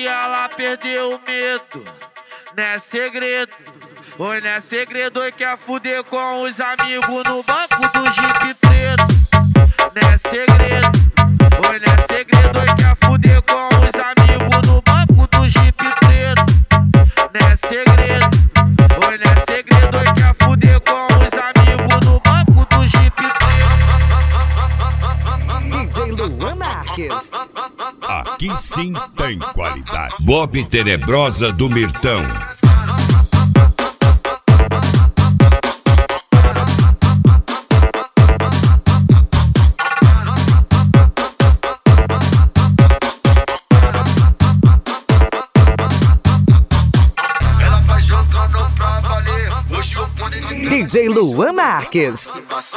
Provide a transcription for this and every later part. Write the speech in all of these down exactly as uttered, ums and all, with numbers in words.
ela perdeu o medo. Não é segredo, oi, não é segredo. Oi, quer fuder com os amigos no banco do Jeep preto. Não é segredo, oi, não é segredo. Oi, quer fuder com os amigos no banco do Jeep preto. Não é segredo, oi, não é segredo. Oi, quer fuder com os amigos no banco do Jeep preto. D J Luan Marques. Aqui sim tem qualidade. Bob Tenebrosa do Mirtão. D J Luan Marques.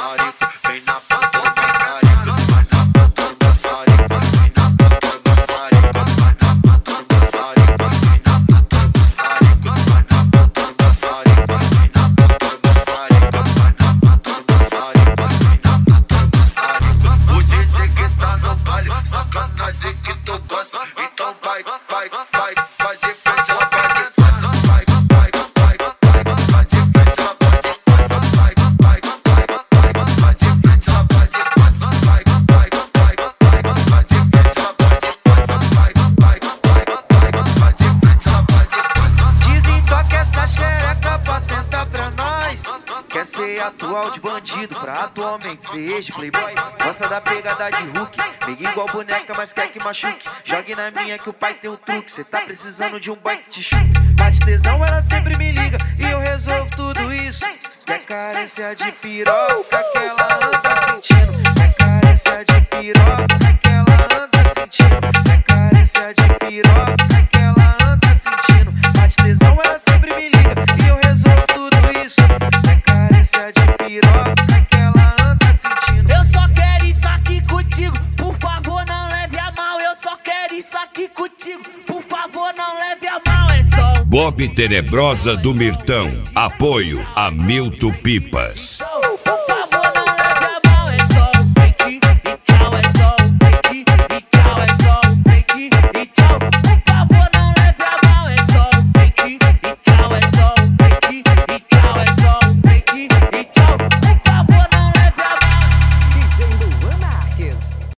Atual de bandido pra atualmente ser ex-playboy. Gosta da pegada de Hulk, liga igual boneca, mas quer que machuque. Jogue na minha que o pai tem o truque. Cê tá precisando de um boy que te chupe. Bate tesão, ela sempre me liga e eu resolvo tudo isso. Quer carência de piroca que ela anda sentindo. Quer carência de piroca que ela anda sentindo. Quer carência de piroca que ela anda sentindo. Bate tesão, ela sempre me liga e eu resolvo tudo isso. De piroca que ela anda sentindo. Eu só quero isso aqui contigo, por favor não leve a mal. Eu só quero isso aqui contigo, por favor não leve a mal. É só Bob Tenebrosa do Mirtão. Apoio a Milton Pipas.